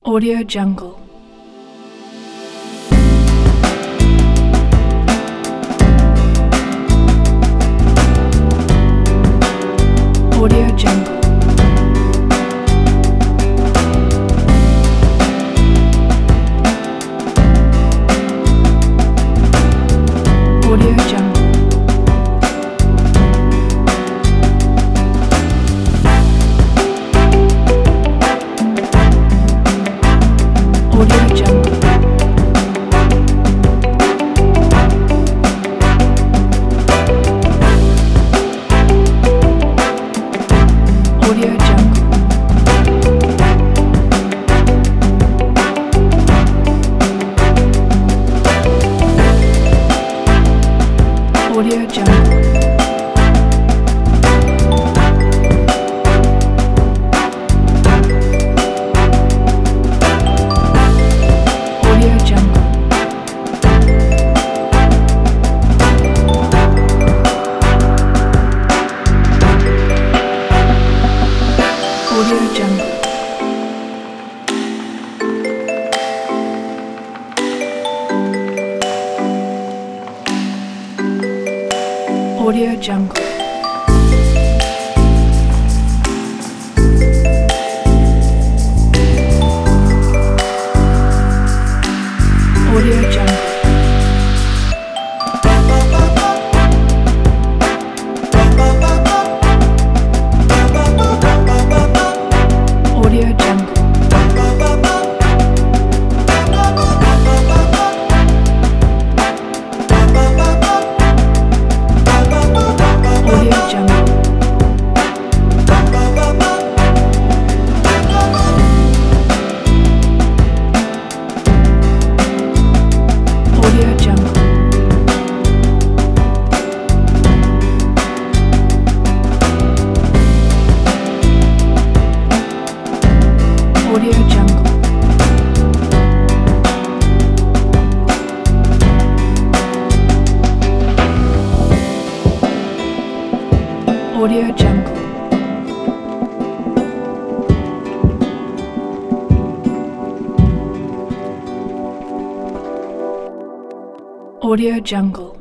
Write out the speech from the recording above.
Audio Jungle. Audio Jungle. Audio Jungle. Audio Jungle. Audio Jungle. Audio Jungle. Audio Jungle. Audio Jungle. Audio Jungle. Audio Jungle. Audio Jungle. Audio Jungle. Audio Jungle. Audio Jungle. Audio Jungle. Audio Jungle.